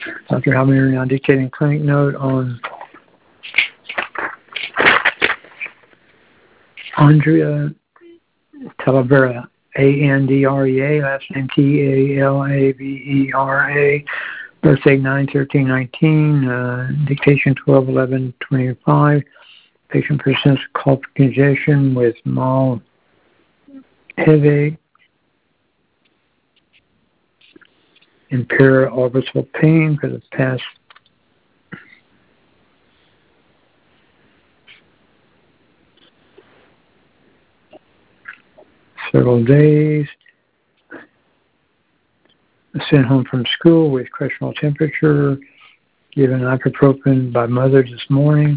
Dr. Halbender now dictating clinic note on Andrea Talavera, Andrea, last name Talavera, birthday 9/13/19, dictation 12/11/25. Patient presents cough congestion with mild headache and periorbital pain for the past several days. Sent home from school with questionable temperature. Given ibuprofen by mother this morning.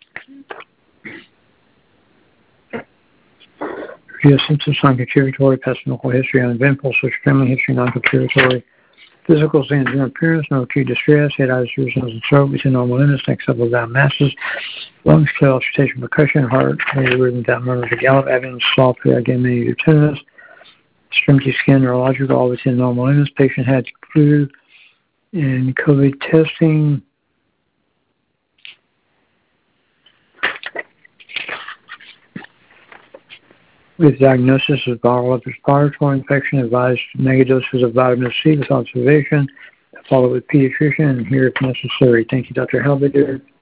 Review symptoms non-contributory, past medical history uneventful, social family history non-contributory. Physical signs and appearance, no acute distress, head, eyes, ears, nose, and throat within normal limits, next level down masses, lungs, clear, auscultation, percussion, heart, rate rhythm without murmur to gallop, abdomen, soft, again, many tenderness, extremity skin, neurological, all within normal limits. Patient had flu and COVID testing. With diagnosis of viral respiratory infection, advised megadoses of vitamin C with observation. Follow with pediatrician and here if necessary. Thank you, Dr. Halbender.